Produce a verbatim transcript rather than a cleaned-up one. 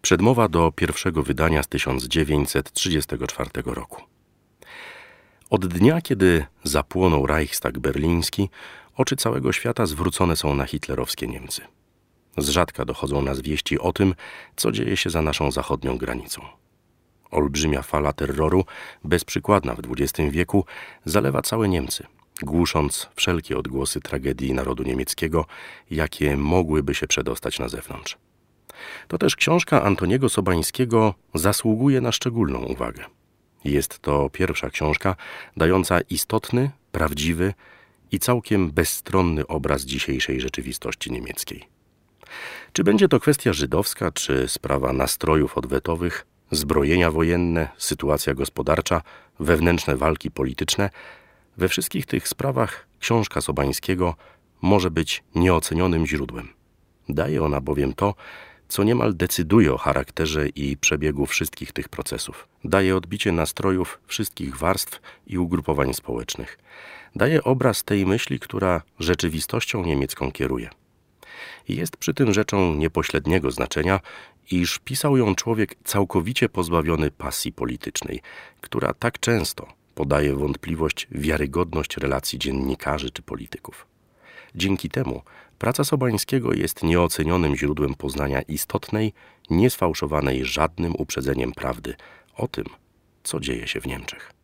Przedmowa do pierwszego wydania z tysiąc dziewięćset trzydziestego czwartego roku. Od dnia, kiedy zapłonął Reichstag berliński, oczy całego świata zwrócone są na hitlerowskie Niemcy. Z rzadka dochodzą nas wieści o tym, co dzieje się za naszą zachodnią granicą. Olbrzymia fala terroru, bezprzykładna w dwudziestym wieku, zalewa całe Niemcy, głusząc wszelkie odgłosy tragedii narodu niemieckiego, jakie mogłyby się przedostać na zewnątrz. To też książka Antoniego Sobańskiego zasługuje na szczególną uwagę. Jest to pierwsza książka dająca istotny, prawdziwy i całkiem bezstronny obraz dzisiejszej rzeczywistości niemieckiej. Czy będzie to kwestia żydowska, czy sprawa nastrojów odwetowych, zbrojenia wojenne, sytuacja gospodarcza, wewnętrzne walki polityczne, we wszystkich tych sprawach książka Sobańskiego może być nieocenionym źródłem. Daje ona bowiem to, co niemal decyduje o charakterze i przebiegu wszystkich tych procesów. Daje odbicie nastrojów wszystkich warstw i ugrupowań społecznych. Daje obraz tej myśli, która rzeczywistością niemiecką kieruje. Jest przy tym rzeczą niepośredniego znaczenia, iż pisał ją człowiek całkowicie pozbawiony pasji politycznej, która tak często podaje w wątpliwość wiarygodność relacji dziennikarzy czy polityków. Dzięki temu praca Sobańskiego jest nieocenionym źródłem poznania istotnej, niesfałszowanej żadnym uprzedzeniem prawdy o tym, co dzieje się w Niemczech.